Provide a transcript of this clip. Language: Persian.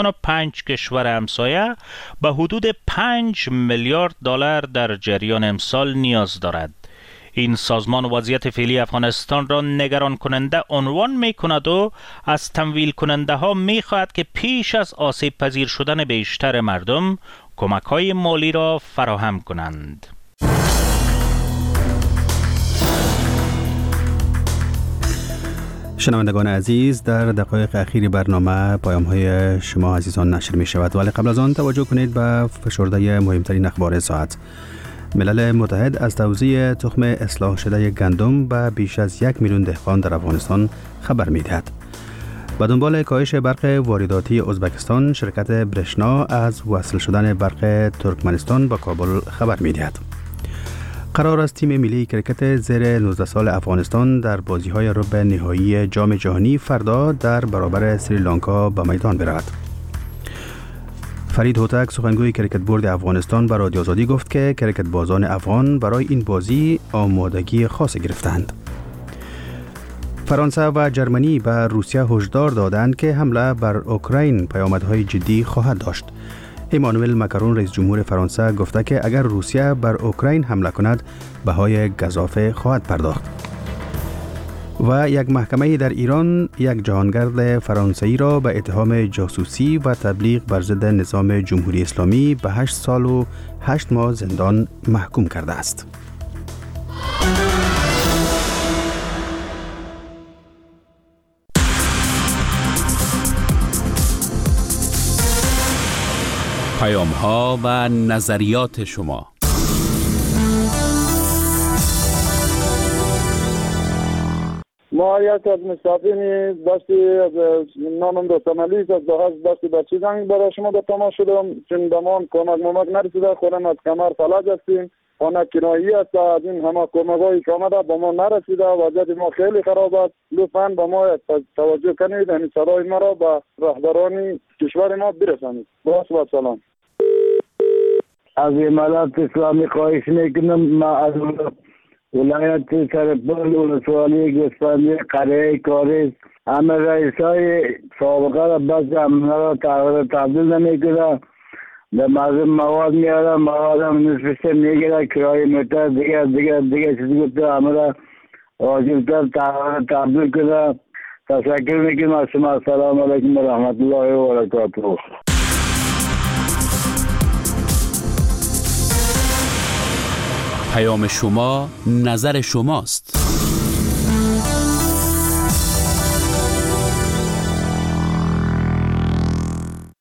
5 کشور همسایه به حدود 5 میلیارد دلار در جریان امسال نیاز دارد. این سازمان وضعیت فعلی افغانستان را نگران کننده عنوان می کند و از تمویل کننده ها می خواهد که پیش از آسیب پذیر شدن بیشتر مردم کمک های مالی را فراهم کنند. شنوندگان عزیز، در دقایق اخیر برنامه پیام های شما عزیزان نشر می شود، ولی قبل از آن توجه کنید به فشرده مهمترین اخبار ساعت. ملل متحد از توزیع تخم اصلاح شده گندم به بیش از 1 میلیون دهقان در افغانستان خبر می دهد. به دنبال کاهش برق وارداتی ازبکستان، شرکت برشنا از وصل شدن برق ترکمنستان به کابل خبر می دهد. قرار است تیم ملی کرکت زیر 19 سال افغانستان در بازی‌های ربع نهایی جام جهانی فردا در برابر سریلانکا به میدان برود. فرید هوتک، سخنگوی کرکت بورد افغانستان، به رادیو آزادی گفت که کرکت بازان افغان برای این بازی آمادگی خاص گرفتند. فرانسه و جرمنی به روسیه هشدار دادند که حمله بر اوکراین پیامدهای جدی خواهد داشت. ایمانوئل ماکرون، رئیس جمهور فرانسه، گفته که اگر روسیه بر اوکراین حمله کند بهای گزافه خواهد پرداخت. و یک محکمه در ایران یک جهانگرد فرانسوی را به اتهام جاسوسی و تبلیغ بر ضد نظام جمهوری اسلامی به 8 سال و 8 ماه زندان محکوم کرده است. پیام‌ها و نظریات شما. ما یک از مسافرین دستی از نامم دوستانالی از دستی بچی زنگ برای شما به تماس شدم، چون دمان کمک نرسیده، خودم از کمر فلج هستیم، خانه کنایی است، از این همه کمک‌هایی که آمده با ما نرسیده، وضعیت ما خیلی خراب است. لطفاً با ما توجه کنید، این صدای ما را به رهبران کشور ما برسانید. با سلام. از امارات اسلامی خواهش میکنم، ما از ولایت سرپل ولسوالی گوسفندی قریه کاریز همه رئیسای سابقه را بس امنا را تغییر تبدیل نمیکنه، به مردم مواد میاره، مواد هم نصفش میگیره، کرایه میتر دیگه چیزی گفته همه را واجبتر تغییر تبدیل کنه. تشکر میکنم از شما. السلام علیکم و رحمت الله و برکاته. پیام شما نظر شماست.